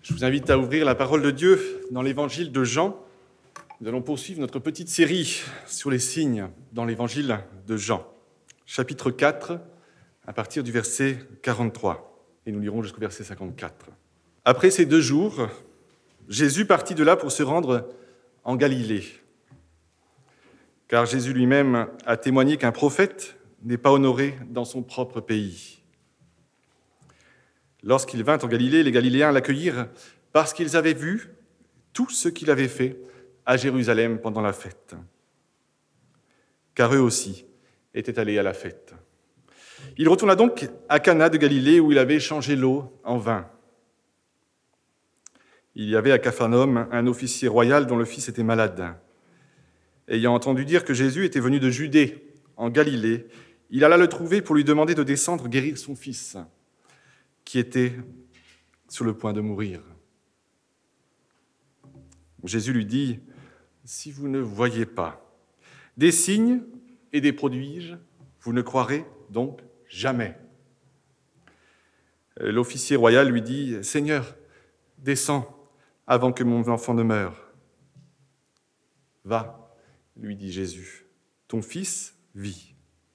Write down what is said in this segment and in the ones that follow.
Je vous invite à ouvrir la parole de Dieu dans l'évangile de Jean. Nous allons poursuivre notre petite série sur les signes dans l'évangile de Jean, chapitre 4, à partir du verset 43. Et nous lirons jusqu'au verset 54. Après ces 2 jours, Jésus partit de là pour se rendre en Galilée. Car Jésus lui-même a témoigné qu'un prophète n'est pas honoré dans son propre pays. Lorsqu'il vint en Galilée, les Galiléens l'accueillirent parce qu'ils avaient vu tout ce qu'il avait fait à Jérusalem pendant la fête. Car eux aussi étaient allés à la fête. Il retourna donc à Cana de Galilée où il avait changé l'eau en vin. Il y avait à Capharnaüm un officier royal dont le fils était malade. Ayant entendu dire que Jésus était venu de Judée en Galilée, il alla le trouver pour lui demander de descendre guérir son fils, qui était sur le point de mourir. Jésus lui dit : « Si vous ne voyez pas des signes et des prodiges, vous ne croirez donc jamais. » L'officier royal lui dit : « Seigneur, descends avant que mon enfant ne meure. » « Va, lui dit Jésus, ton fils vit. »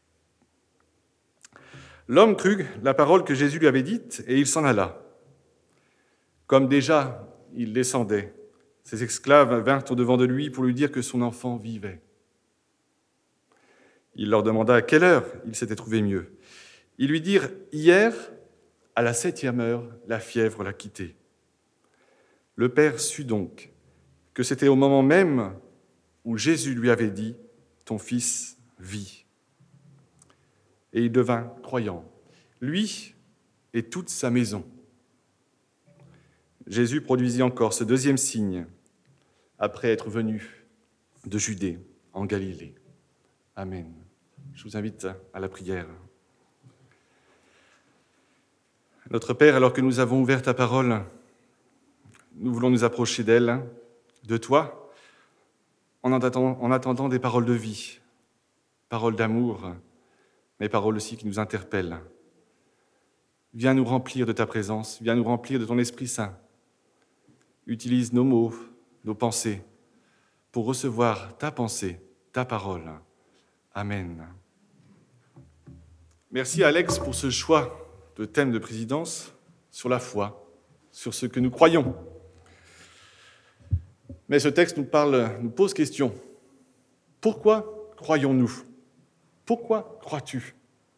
L'homme crut la parole que Jésus lui avait dite et il s'en alla. Comme déjà il descendait, ses esclaves vinrent au-devant de lui pour lui dire que son enfant vivait. Il leur demanda à quelle heure il s'était trouvé mieux. Ils lui dirent : « Hier, à la 7e heure, la fièvre l'a quitté. » Le père sut donc que c'était au moment même où Jésus lui avait dit : « Ton fils vit. » Et il devint croyant, lui et toute sa maison. Jésus produisit encore ce 2e signe après être venu de Judée en Galilée. Amen. Je vous invite à la prière. Notre Père, alors que nous avons ouvert ta parole, nous voulons nous approcher d'elle, de toi, en attendant des paroles de vie, paroles d'amour, mais paroles aussi qui nous interpellent. Viens nous remplir de ta présence, viens nous remplir de ton Esprit Saint. Utilise nos mots, nos pensées, pour recevoir ta pensée, ta parole. Amen. Merci Alex pour ce choix de thème de présidence sur la foi, sur ce que nous croyons. Mais ce texte nous pose question. Pourquoi croyons-nous ? Pourquoi crois-tu ?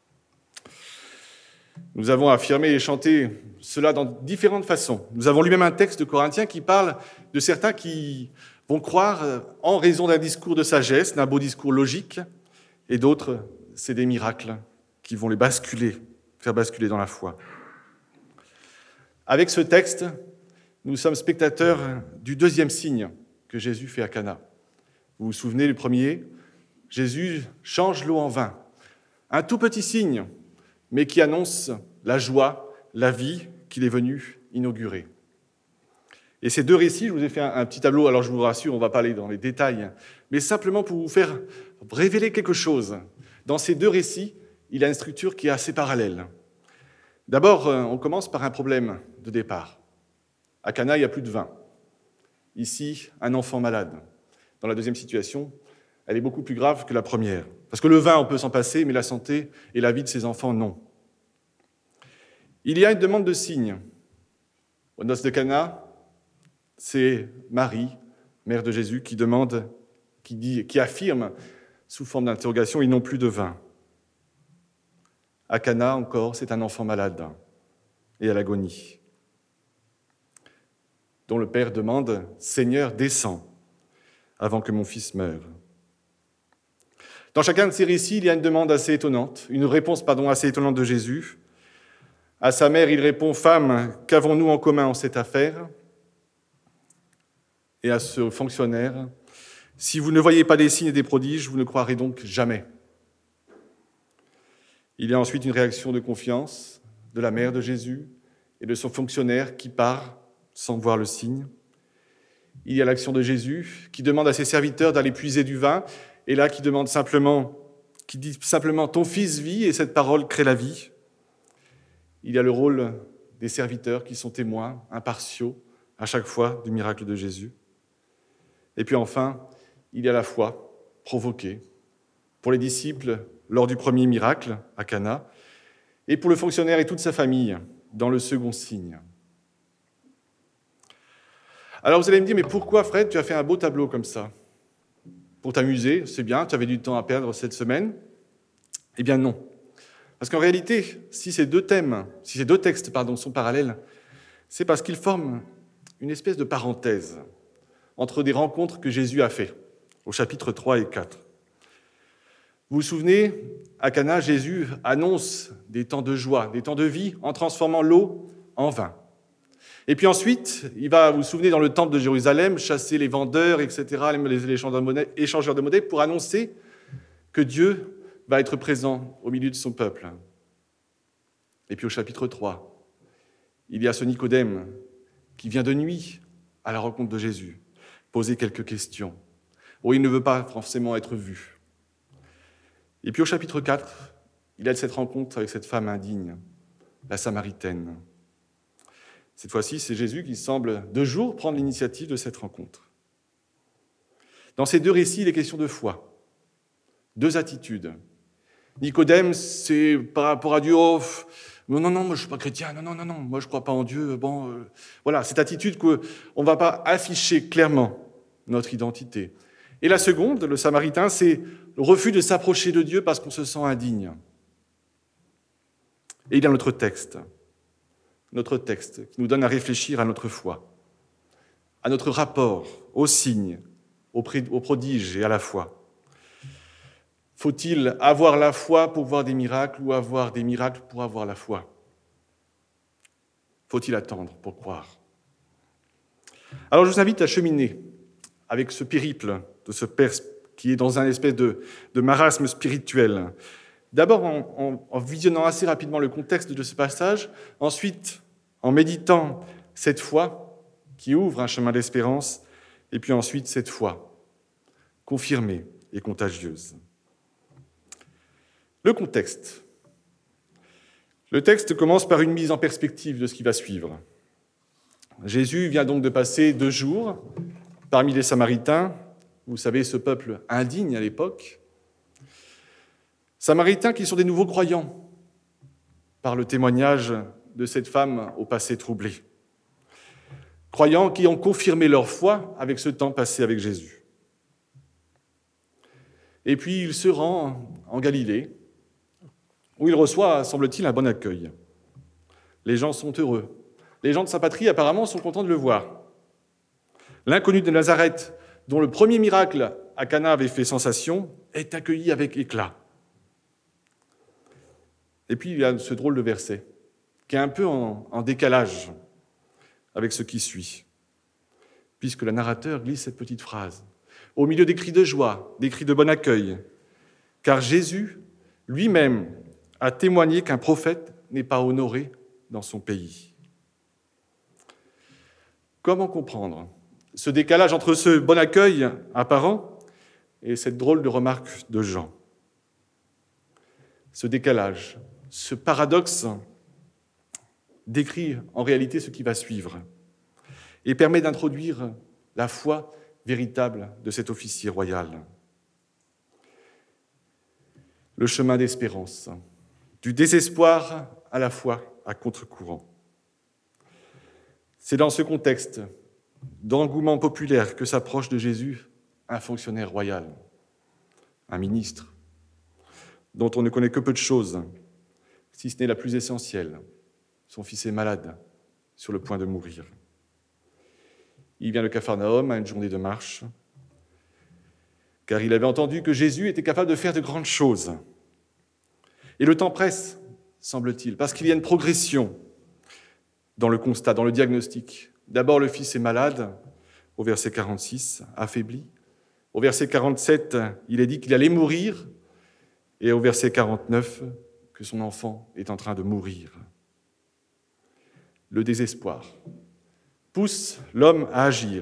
Nous avons affirmé et chanté cela dans différentes façons. Nous avons lu même un texte de Corinthiens qui parle de certains qui vont croire en raison d'un discours de sagesse, d'un beau discours logique, et d'autres, c'est des miracles qui vont les faire basculer dans la foi. Avec ce texte, nous sommes spectateurs du 2e signe que Jésus fait à Cana. Vous vous souvenez, le premier ? Jésus change l'eau en vin. Un tout petit signe, mais qui annonce la joie, la vie qu'il est venu inaugurer. Et ces 2 récits, je vous ai fait un petit tableau, alors je vous rassure, on ne va pas aller dans les détails, mais simplement pour vous faire révéler quelque chose. Dans ces 2 récits, il y a une structure qui est assez parallèle. D'abord, on commence par un problème de départ. À Cana, il n'y a plus de vin. Ici, un enfant malade. Dans la 2e situation, elle est beaucoup plus grave que la première. Parce que le vin, on peut s'en passer, mais la santé et la vie de ses enfants, non. Il y a une demande de signe. Aux noces de Cana, c'est Marie, mère de Jésus, qui affirme, sous forme d'interrogation, ils n'ont plus de vin. À Cana, encore, c'est un enfant malade et à l'agonie, dont le père demande « Seigneur, descends avant que mon fils meure ». Dans chacun de ces récits, il y a une demande assez étonnante, une réponse assez étonnante de Jésus. À sa mère, il répond « Femme, qu'avons-nous en commun en cette affaire ?» Et à ce fonctionnaire « Si vous ne voyez pas des signes et des prodiges, vous ne croirez donc jamais. » Il y a ensuite une réaction de confiance de la mère de Jésus et de son fonctionnaire qui part sans voir le signe. Il y a l'action de Jésus qui demande à ses serviteurs d'aller puiser du vin, et là qui dit simplement « Ton fils vit » et cette parole crée la vie. Il y a le rôle des serviteurs qui sont témoins, impartiaux, à chaque fois du miracle de Jésus. Et puis enfin, il y a la foi provoquée pour les disciples lors du premier miracle à Cana et pour le fonctionnaire et toute sa famille dans le second signe. Alors vous allez me dire, mais pourquoi Fred, tu as fait un beau tableau comme ça? Pour t'amuser, c'est bien, tu avais du temps à perdre cette semaine? Eh bien non. Parce qu'en réalité, si ces deux textes sont parallèles, c'est parce qu'ils forment une espèce de parenthèse entre des rencontres que Jésus a faites au chapitre 3 et 4. Vous vous souvenez, à Cana, Jésus annonce des temps de joie, des temps de vie en transformant l'eau en vin. Et puis ensuite, il va, vous vous souvenez, dans le temple de Jérusalem, chasser les vendeurs, etc., les échangeurs de monnaie, pour annoncer que Dieu va être présent au milieu de son peuple. Et puis au chapitre 3, il y a ce Nicodème qui vient de nuit à la rencontre de Jésus, poser quelques questions. Bon, il ne veut pas forcément être vu. Et puis au chapitre 4, il y a cette rencontre avec cette femme indigne, la Samaritaine. Cette fois-ci, c'est Jésus qui semble de jour prendre l'initiative de cette rencontre. Dans ces deux récits, il est question de foi, deux attitudes. Nicodème, c'est par rapport à Dieu, non, moi je ne suis pas chrétien, non, moi je ne crois pas en Dieu. Voilà, cette attitude qu'on ne va pas afficher clairement notre identité. Et la seconde, le Samaritain, c'est le refus de s'approcher de Dieu parce qu'on se sent indigne. Et il y a notre texte qui nous donne à réfléchir à notre foi, à notre rapport aux signes, aux prodiges et à la foi. Faut-il avoir la foi pour voir des miracles ou avoir des miracles pour avoir la foi? Faut-il attendre pour croire? Alors je vous invite à cheminer avec ce périple de ce père qui est dans un espèce de marasme spirituel. D'abord en visionnant assez rapidement le contexte de ce passage, ensuite en méditant cette foi qui ouvre un chemin d'espérance, et puis ensuite cette foi confirmée et contagieuse. Le contexte. Le texte commence par une mise en perspective de ce qui va suivre. Jésus vient donc de passer 2 jours parmi les Samaritains, vous savez, ce peuple indigne à l'époque. Samaritains qui sont des nouveaux croyants par le témoignage de cette femme au passé troublé. Croyants qui ont confirmé leur foi avec ce temps passé avec Jésus. Et puis il se rend en Galilée, où il reçoit, semble-t-il, un bon accueil. Les gens sont heureux. Les gens de sa patrie, apparemment, sont contents de le voir. L'inconnu de Nazareth, dont le premier miracle à Cana avait fait sensation, est accueilli avec éclat. Et puis il y a ce drôle de verset, qui est un peu en décalage avec ce qui suit, puisque le narrateur glisse cette petite phrase, au milieu des cris de joie, des cris de bon accueil, car Jésus lui-même a témoigné qu'un prophète n'est pas honoré dans son pays. Comment comprendre ce décalage entre ce bon accueil apparent et cette drôle de remarque de Jean? Ce décalage, ce paradoxe décrit en réalité ce qui va suivre et permet d'introduire la foi véritable de cet officier royal. Le chemin d'espérance, du désespoir à la foi à contre-courant. C'est dans ce contexte d'engouement populaire que s'approche de Jésus un fonctionnaire royal, un ministre, dont on ne connaît que peu de choses, si ce n'est la plus essentielle. Son fils est malade, sur le point de mourir. Il vient de Capharnaüm à une journée de marche, car il avait entendu que Jésus était capable de faire de grandes choses. Et le temps presse, semble-t-il, parce qu'il y a une progression dans le constat, dans le diagnostic. D'abord, le fils est malade, au verset 46, affaibli. Au verset 47, il est dit qu'il allait mourir. Et au verset 49, que son enfant est en train de mourir. Le désespoir pousse l'homme à agir.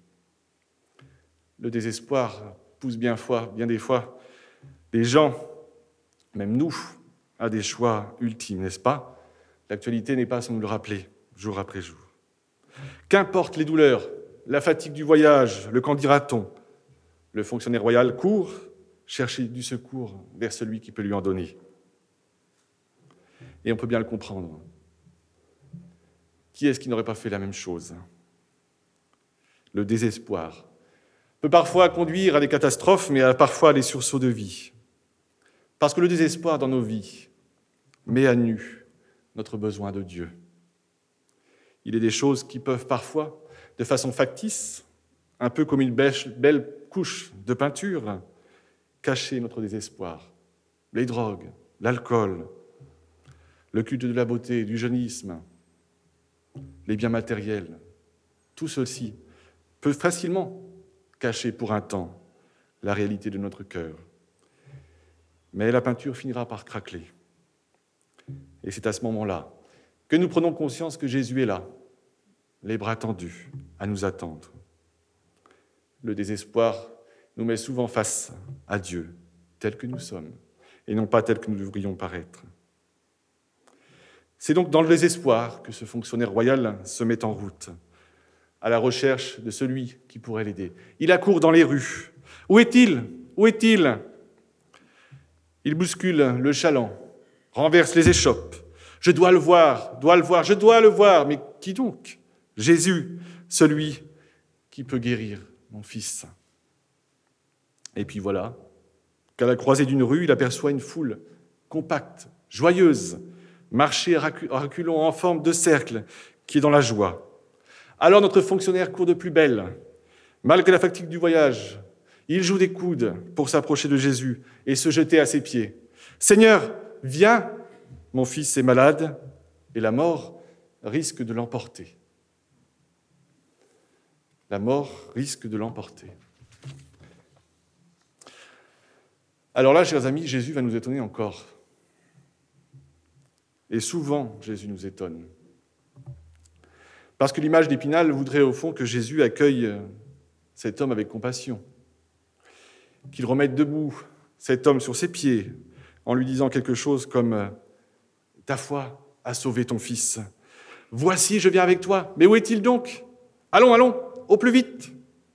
Le désespoir pousse bien des fois des gens, même nous, à des choix ultimes, n'est-ce pas? L'actualité n'est pas sans nous le rappeler, jour après jour. Qu'importe les douleurs, la fatigue du voyage, le qu'en dira-t-on, le fonctionnaire royal court chercher du secours vers celui qui peut lui en donner. Et on peut bien le comprendre. Qui est-ce qui n'aurait pas fait la même chose ? Le désespoir peut parfois conduire à des catastrophes, mais parfois à des sursauts de vie. Parce que le désespoir dans nos vies met à nu notre besoin de Dieu. Il est des choses qui peuvent parfois, de façon factice, un peu comme une belle couche de peinture, cacher notre désespoir. Les drogues, l'alcool, le culte de la beauté, du jeunisme, les biens matériels, tout ceci peut facilement cacher pour un temps la réalité de notre cœur. Mais la peinture finira par craquer. Et c'est à ce moment-là que nous prenons conscience que Jésus est là, les bras tendus, à nous attendre. Le désespoir nous met souvent face à Dieu, tel que nous sommes, et non pas tel que nous devrions paraître. C'est donc dans le désespoir que ce fonctionnaire royal se met en route, à la recherche de celui qui pourrait l'aider. Il accourt dans les rues. Où est-il ? Où est-il ? Il bouscule le chaland, renverse les échoppes. Je dois le voir, je dois le voir. Mais qui donc ? Jésus, celui qui peut guérir mon fils. Et puis voilà, qu'à la croisée d'une rue, il aperçoit une foule compacte, joyeuse, marcher à reculons en forme de cercle, qui est dans la joie. Alors notre fonctionnaire court de plus belle. Malgré la fatigue du voyage, il joue des coudes pour s'approcher de Jésus et se jeter à ses pieds. « Seigneur, viens, mon fils est malade et la mort risque de l'emporter. » La mort risque de l'emporter. Alors là, chers amis, Jésus va nous étonner encore. Et souvent, Jésus nous étonne. Parce que l'image d'Épinal voudrait au fond que Jésus accueille cet homme avec compassion, qu'il remette debout cet homme sur ses pieds en lui disant quelque chose comme « Ta foi a sauvé ton fils. Voici, je viens avec toi. Mais où est-il donc ? Allons, allons, au plus vite !»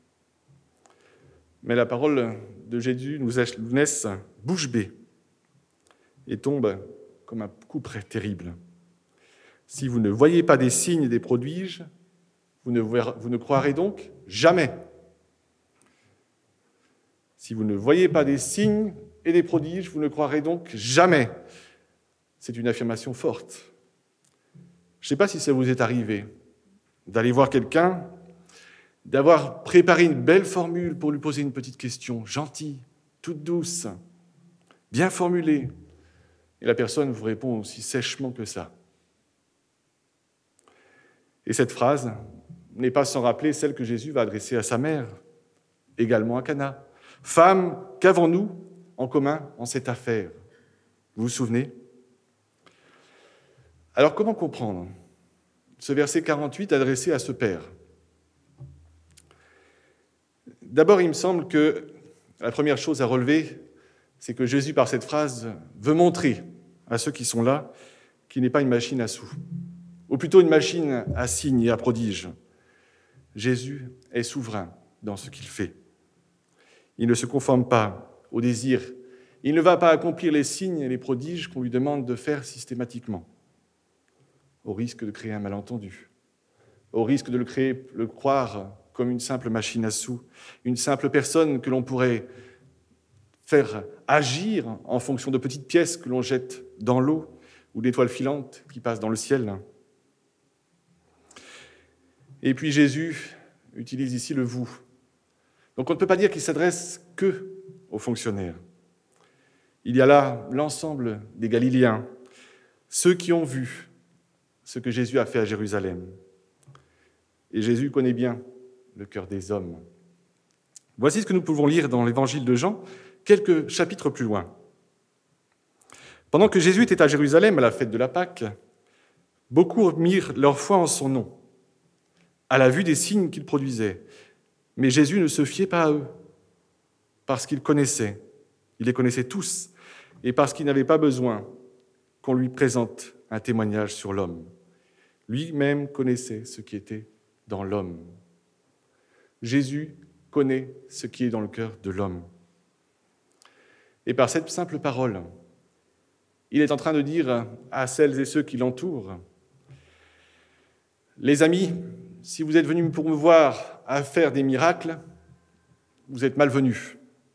Mais la parole de Jésus nous laisse bouche bée et tombe comme un coup terrible. Si vous ne voyez pas des signes et des prodiges, vous ne croirez donc jamais. Si vous ne voyez pas des signes et des prodiges, vous ne croirez donc jamais. C'est une affirmation forte. Je ne sais pas si ça vous est arrivé d'aller voir quelqu'un, d'avoir préparé une belle formule pour lui poser une petite question, gentille, toute douce, bien formulée, et la personne vous répond aussi sèchement que ça. Et cette phrase n'est pas sans rappeler celle que Jésus va adresser à sa mère, également à Cana. « Femme, qu'avons-nous en commun en cette affaire ?» Vous vous souvenez ? Alors comment comprendre ce verset 48 adressé à ce père ? D'abord, il me semble que la première chose à relever, c'est que Jésus, par cette phrase, veut montrer à ceux qui sont là qu'il n'est pas une machine à sous, ou plutôt une machine à signes et à prodiges. Jésus est souverain dans ce qu'il fait. Il ne se conforme pas au désir. Il ne va pas accomplir les signes et les prodiges qu'on lui demande de faire systématiquement, au risque de créer un malentendu, au risque de le croire comme une simple machine à sous, une simple personne que l'on pourrait faire agir en fonction de petites pièces que l'on jette dans l'eau ou d'étoiles filantes qui passent dans le ciel. Et puis Jésus utilise ici le « vous ». Donc on ne peut pas dire qu'il s'adresse que aux fonctionnaires. Il y a là l'ensemble des Galiléens, ceux qui ont vu ce que Jésus a fait à Jérusalem. Et Jésus connaît bien le cœur des hommes. Voici ce que nous pouvons lire dans l'évangile de Jean, quelques chapitres plus loin. Pendant que Jésus était à Jérusalem à la fête de la Pâque, beaucoup mirent leur foi en son nom, à la vue des signes qu'il produisait. Mais Jésus ne se fiait pas à eux, parce qu'il les connaissait tous, et parce qu'il n'avait pas besoin qu'on lui présente un témoignage sur l'homme. Lui-même connaissait ce qui était dans l'homme. Jésus connaît ce qui est dans le cœur de l'homme. Et par cette simple parole, il est en train de dire à celles et ceux qui l'entourent, « Les amis, si vous êtes venus pour me voir à faire des miracles, vous êtes malvenus.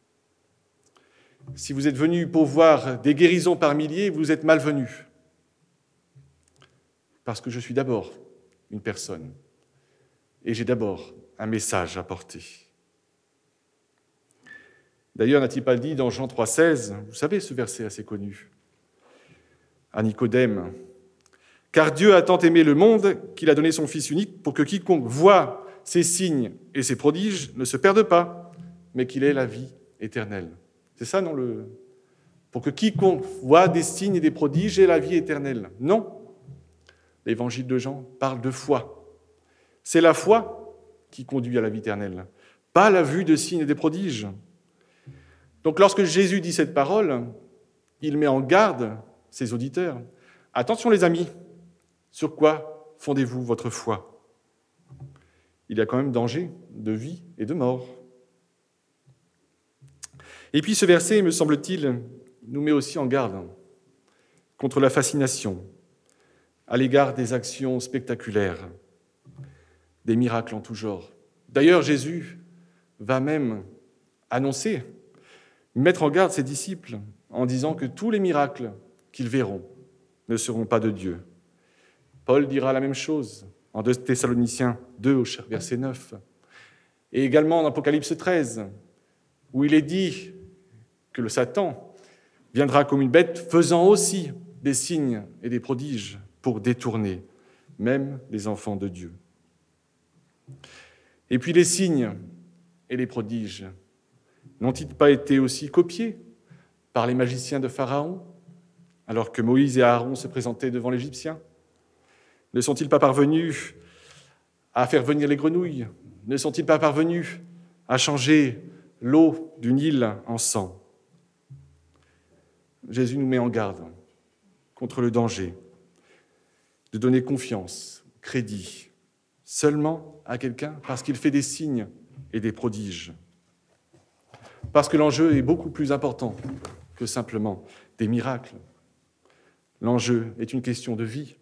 Si vous êtes venus pour voir des guérisons par milliers, vous êtes malvenus. Parce que je suis d'abord une personne et j'ai d'abord un message à porter. » D'ailleurs, n'a-t-il pas dit dans Jean 3,16, vous savez ce verset assez connu, à Nicodème, « Car Dieu a tant aimé le monde qu'il a donné son Fils unique pour que quiconque voit ces signes et ces prodiges ne se perde pas, mais qu'il ait la vie éternelle. » C'est ça, non Pour que quiconque voit des signes et des prodiges ait la vie éternelle. Non. L'évangile de Jean parle de foi. C'est la foi qui conduit à la vie éternelle, pas la vue de signes et des prodiges. Donc lorsque Jésus dit cette parole, il met en garde ses auditeurs. Attention les amis, sur quoi fondez-vous votre foi ? Il y a quand même danger de vie et de mort. Et puis ce verset, me semble-t-il, nous met aussi en garde contre la fascination à l'égard des actions spectaculaires, des miracles en tout genre. D'ailleurs, Jésus va même annoncer, mettre en garde ses disciples en disant que tous les miracles qu'ils verront ne seront pas de Dieu. Paul dira la même chose en 2 Thessaloniciens 2, au verset 9, et également en Apocalypse 13, où il est dit que le Satan viendra comme une bête faisant aussi des signes et des prodiges pour détourner même les enfants de Dieu. Et puis les signes et les prodiges n'ont-ils pas été aussi copiés par les magiciens de Pharaon, alors que Moïse et Aaron se présentaient devant l'Égyptien ? Ne sont-ils pas parvenus à faire venir les grenouilles ? Ne sont-ils pas parvenus à changer l'eau du Nil en sang ? Jésus nous met en garde contre le danger de donner confiance, crédit, seulement à quelqu'un parce qu'il fait des signes et des prodiges. Parce que l'enjeu est beaucoup plus important que simplement des miracles. L'enjeu est une question de vie.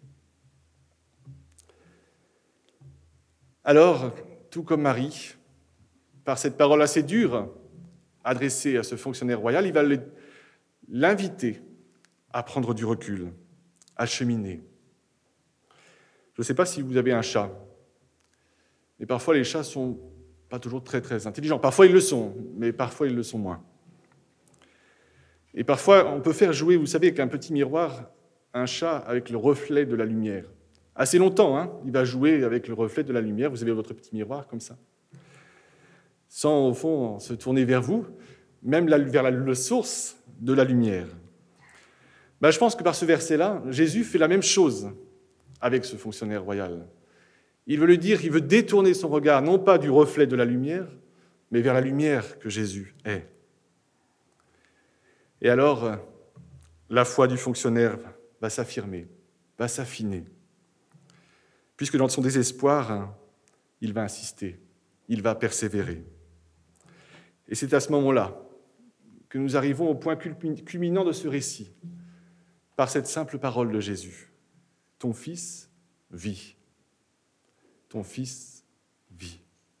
Alors, tout comme Marie, par cette parole assez dure adressée à ce fonctionnaire royal, il va l'inviter à prendre du recul, à cheminer. Je ne sais pas si vous avez un chat, mais parfois les chats ne sont pas toujours très, très intelligents. Parfois ils le sont, mais parfois ils le sont moins. Et parfois on peut faire jouer, vous savez, avec un petit miroir, un chat avec le reflet de la lumière. Assez longtemps, hein, il va jouer avec le reflet de la lumière. Vous avez votre petit miroir comme ça, sans au fond se tourner vers vous, même vers la source de la lumière. Je pense que par ce verset-là, Jésus fait la même chose avec ce fonctionnaire royal. Il veut lui dire, il veut détourner son regard, non pas du reflet de la lumière, mais vers la lumière que Jésus est. Et alors, la foi du fonctionnaire va s'affirmer, va s'affiner, puisque dans son désespoir, il va insister, il va persévérer. Et c'est à ce moment-là que nous arrivons au point culminant de ce récit, par cette simple parole de Jésus. Ton fils vit. Ton fils vit.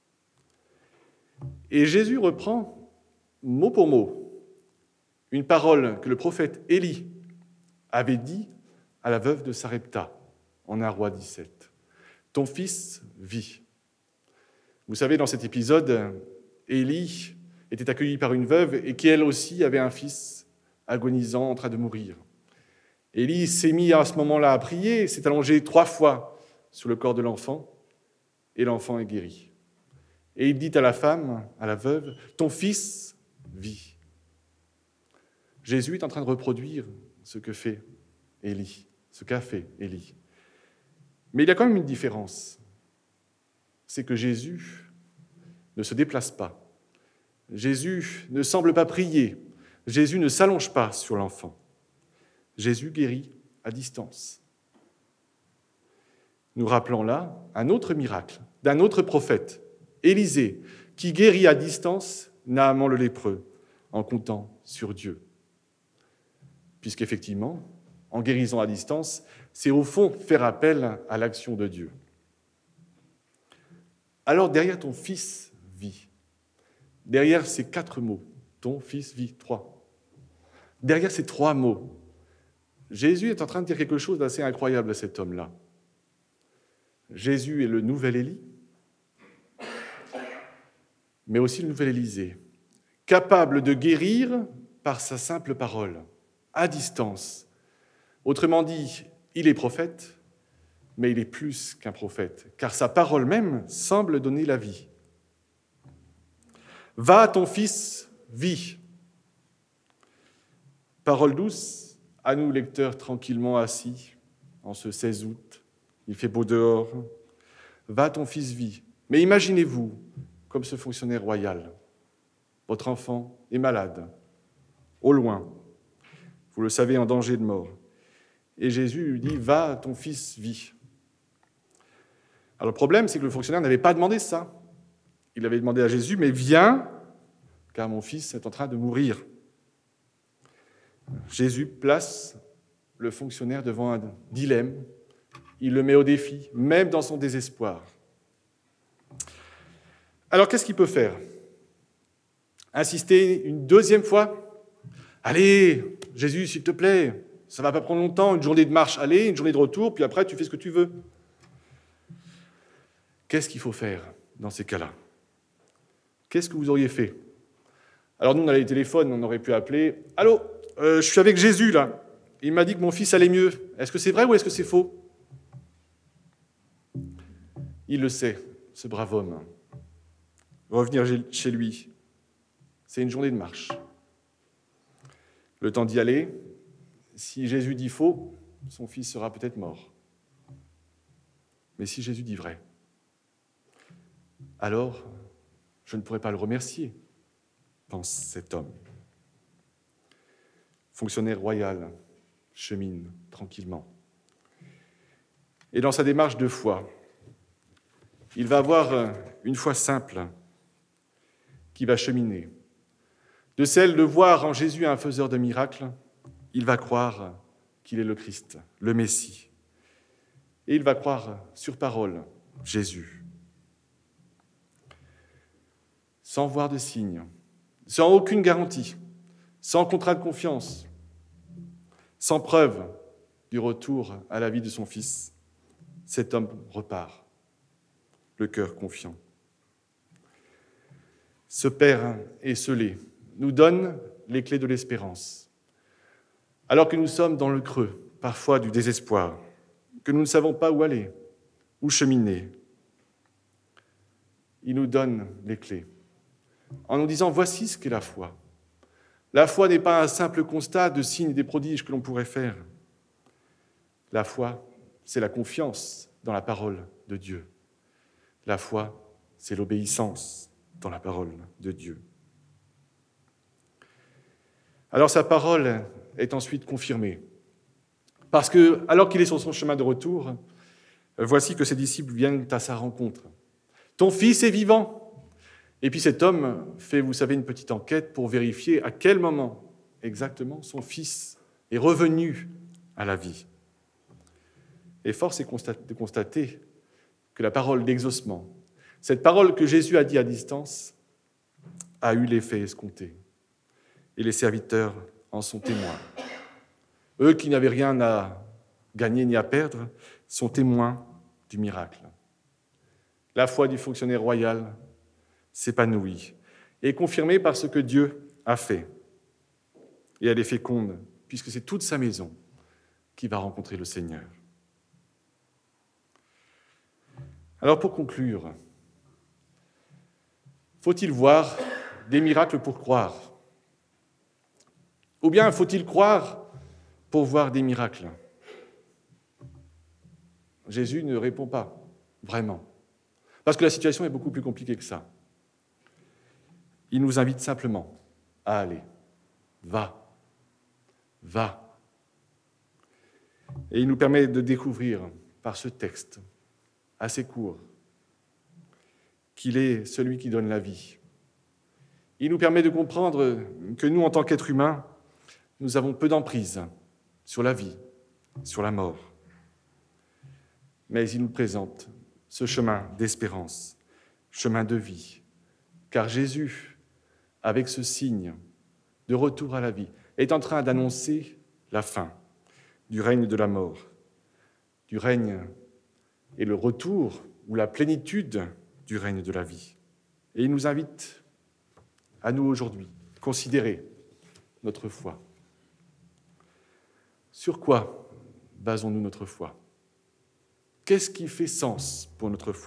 Et Jésus reprend mot pour mot une parole que le prophète Élie avait dit à la veuve de Sarepta en 1 Roi 17. Ton fils vit. Vous savez, dans cet épisode, Élie était accueilli par une veuve et qui, elle aussi, avait un fils agonisant en train de mourir. Élie s'est mis à ce moment-là à prier, s'est allongé 3 fois sur le corps de l'enfant, et l'enfant est guéri. Et il dit à la femme, à la veuve, « Ton fils vit ». Jésus est en train de reproduire ce que fait Élie, ce qu'a fait Élie. Mais il y a quand même une différence. C'est que Jésus ne se déplace pas. Jésus ne semble pas prier. Jésus ne s'allonge pas sur l'enfant. Jésus guérit à distance. Nous rappelons là un autre miracle d'un autre prophète, Élisée, qui guérit à distance Naaman le lépreux, en comptant sur Dieu. Puisqu'effectivement, en guérison à distance, c'est au fond faire appel à l'action de Dieu. Alors derrière ton fils vit, derrière ces 4 mots, ton fils vit, 3. Derrière ces 3 mots, Jésus est en train de dire quelque chose d'assez incroyable à cet homme-là. Jésus est le nouvel Élie, mais aussi le nouvel Élisée, capable de guérir par sa simple parole, à distance. Autrement dit, il est prophète, mais il est plus qu'un prophète, car sa parole même semble donner la vie. Va, ton fils vit. Parole douce, à nous, lecteurs, tranquillement assis, en ce 16 août, il fait beau dehors. Va, ton fils vit. Mais imaginez-vous, comme ce fonctionnaire royal, votre enfant est malade, au loin, vous le savez, en danger de mort. Et Jésus lui dit, va, ton fils vit. Alors le problème, c'est que le fonctionnaire n'avait pas demandé ça. Il avait demandé à Jésus, mais viens, car mon fils est en train de mourir. Jésus place le fonctionnaire devant un dilemme. Il le met au défi, même dans son désespoir. Alors qu'est-ce qu'il peut faire? Insister une deuxième fois? Allez, Jésus, s'il te plaît, ça ne va pas prendre longtemps, une journée de marche, allez, une journée de retour, puis après tu fais ce que tu veux. Qu'est-ce qu'il faut faire dans ces cas-là? Qu'est-ce que vous auriez fait? Alors nous, on a les téléphones, on aurait pu appeler. « Allô, je suis avec Jésus, là. Il m'a dit que mon fils allait mieux. Est-ce que c'est vrai ou est-ce que c'est faux ?» Il le sait, ce brave homme. Revenir chez lui, c'est une journée de marche. Le temps d'y aller, si Jésus dit faux, son fils sera peut-être mort. Mais si Jésus dit vrai, alors je ne pourrai pas le remercier, pense cet homme. Fonctionnaire royal, chemine tranquillement. Et dans sa démarche de foi, il va avoir une foi simple qui va cheminer. De celle de voir en Jésus un faiseur de miracles, il va croire qu'il est le Christ, le Messie. Et il va croire sur parole Jésus. Sans voir de signe, sans aucune garantie, sans contrat de confiance, sans preuve du retour à la vie de son fils, cet homme repart, le cœur confiant. Ce Père esseulé nous donne les clés de l'espérance. Alors que nous sommes dans le creux, parfois du désespoir, que nous ne savons pas où aller, où cheminer, il nous donne les clés, en nous disant « Voici ce qu'est la foi ». La foi n'est pas un simple constat de signes et des prodiges que l'on pourrait faire. La foi, c'est la confiance dans la parole de Dieu. La foi, c'est l'obéissance dans la parole de Dieu. Alors sa parole est ensuite confirmée. Parce que, alors qu'il est sur son chemin de retour, voici que ses disciples viennent à sa rencontre. « Ton fils est vivant !» Et puis cet homme fait, vous savez, une petite enquête pour vérifier à quel moment exactement son fils est revenu à la vie. Et force est de constater que la parole d'exaucement, cette parole que Jésus a dit à distance, a eu l'effet escompté. Et les serviteurs en sont témoins. Eux qui n'avaient rien à gagner ni à perdre sont témoins du miracle. La foi du fonctionnaire royal s'épanouit et est confirmée par ce que Dieu a fait. Et elle est féconde, puisque c'est toute sa maison qui va rencontrer le Seigneur. Alors pour conclure, faut-il voir des miracles pour croire? Ou bien faut-il croire pour voir des miracles? Jésus ne répond pas, vraiment, parce que la situation est beaucoup plus compliquée que ça. Il nous invite simplement à aller. Va. Va. Et il nous permet de découvrir par ce texte, assez court, qu'il est celui qui donne la vie. Il nous permet de comprendre que nous, en tant qu'êtres humains, nous avons peu d'emprise sur la vie, sur la mort. Mais il nous présente ce chemin d'espérance, chemin de vie, car Jésus, avec ce signe de retour à la vie, est en train d'annoncer la fin du règne de la mort, du règne et le retour ou la plénitude du règne de la vie. Et il nous invite à nous aujourd'hui considérer notre foi. Sur quoi basons-nous notre foi ? Qu'est-ce qui fait sens pour notre foi ?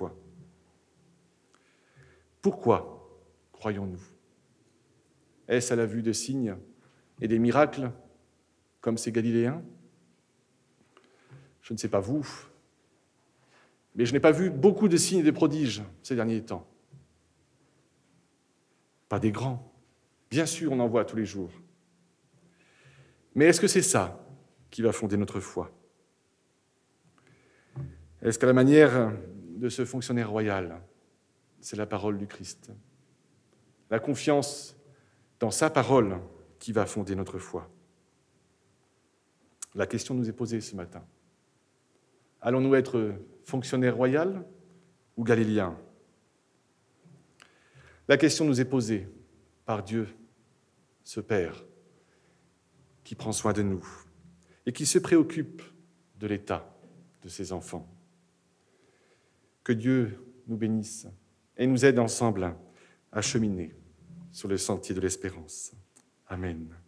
Pourquoi croyons-nous ? Est-ce à la vue de signes et des miracles comme ces Galiléens ? Je ne sais pas vous, mais je n'ai pas vu beaucoup de signes et de prodiges ces derniers temps. Pas des grands. Bien sûr, on en voit tous les jours. Mais est-ce que c'est ça qui va fonder notre foi ? Est-ce qu'à la manière de ce fonctionnaire royal, c'est la parole du Christ, la confiance dans sa parole qui va fonder notre foi ? La question nous est posée ce matin. Allons-nous être fonctionnaire royal ou galiléen ? La question nous est posée par Dieu, ce Père, qui prend soin de nous et qui se préoccupe de l'état de ses enfants. Que Dieu nous bénisse et nous aide ensemble à cheminer sur le sentier de l'espérance. Amen.